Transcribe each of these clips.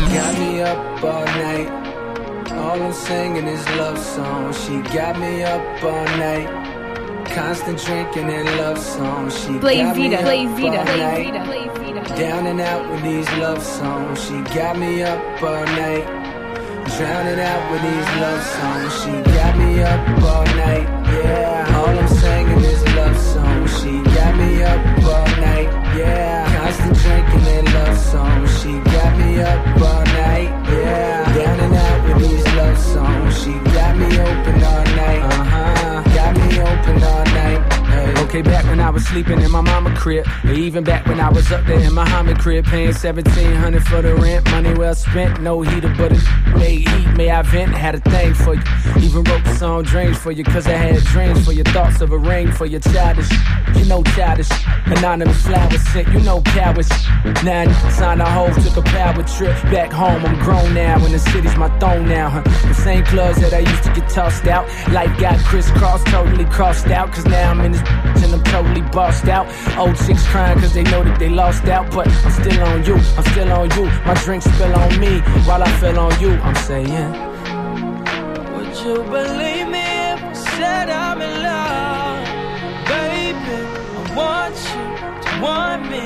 got me up all night. All I'm singing is love songs. She got me up all night. Constant drinking and love songs. She got me up all night. Down and out with these love songs. She got me up all night. Drowning out with these love songs. She got me up all night. Yeah. All I'm singing is love songs. She got me up all night. Yeah. Constant drinking and love songs. She got me up all night. Yeah. Down and out with these love songs. She got me open all night. Got me open all night. Hey. Okay, back when I was sleeping in my mama crib, or even back when I was up there in Muhammad crib, paying $1,700 for the rent, money well spent, no heater, but it made heat, may I vent, had a thing for you, even wrote the song Dreams for you, cause I had dreams for your thoughts of a ring for your childish, you know childish, anonymous flowers sent, you know cowards, now I signed a hoe, took a power trip, back home, I'm grown now, and the city's my throne now, the same clubs that I used to get tossed out, life got crisscrossed, totally crossed out, cause now I'm in this and I'm totally bossed out. Old chicks crying cause they know that they lost out. But I'm still on you, I'm still on you. My drink spill on me while I fell on you. I'm saying, would you believe me if I said I'm in love? Baby, I want you to want me.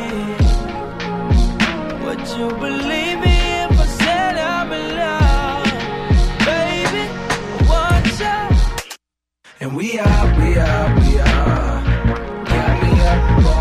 Would you believe me if I said I'm in love? Baby, I want you. And we are. Got me up